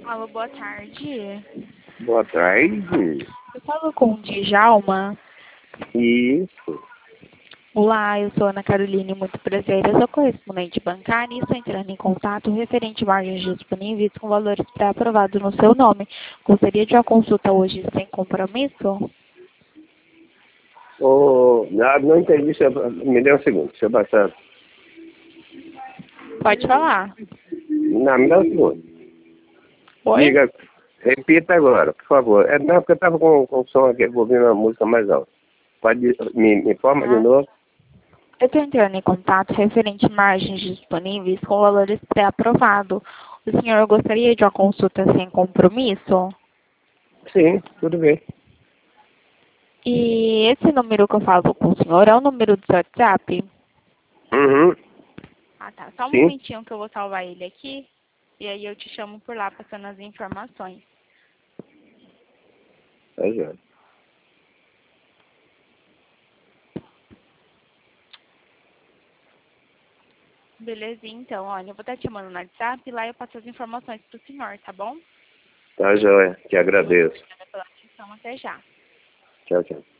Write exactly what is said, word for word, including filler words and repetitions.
Alô, boa tarde. Boa tarde. Eu falo com o Djalma. Isso. Olá, eu sou Ana Caroline, muito prazer. Eu sou correspondente bancária e estou entrando em contato referente a margens disponíveis com valores pré-aprovados no seu nome. Gostaria de uma consulta hoje sem compromisso? Oh, não, não entendi. Deixa eu- Me dê um segundo. Deixa eu passar. Pode falar. Não, me dá um segundo. Oi? Diga, repita agora, por favor. É, não, porque eu estava com, com o som aqui, ouvindo uma música mais alta. Pode me, me informa de Ah, novo? eu estou entrando em contato referente a margens disponíveis com valores pré-aprovados. O senhor gostaria de uma consulta sem compromisso? Sim, tudo bem. E esse número que eu falo com o senhor é o número do seu WhatsApp? Uhum. Ah, tá. Só um Sim. momentinho que eu vou salvar ele aqui. E aí eu te chamo por lá passando as informações. Tá já. Belezinha, então. Olha, eu vou estar te chamando no WhatsApp e lá eu passo as informações pro senhor, tá bom? Tá joia. Te Muito agradeço. obrigada pela atenção. Até já. Tchau, tchau.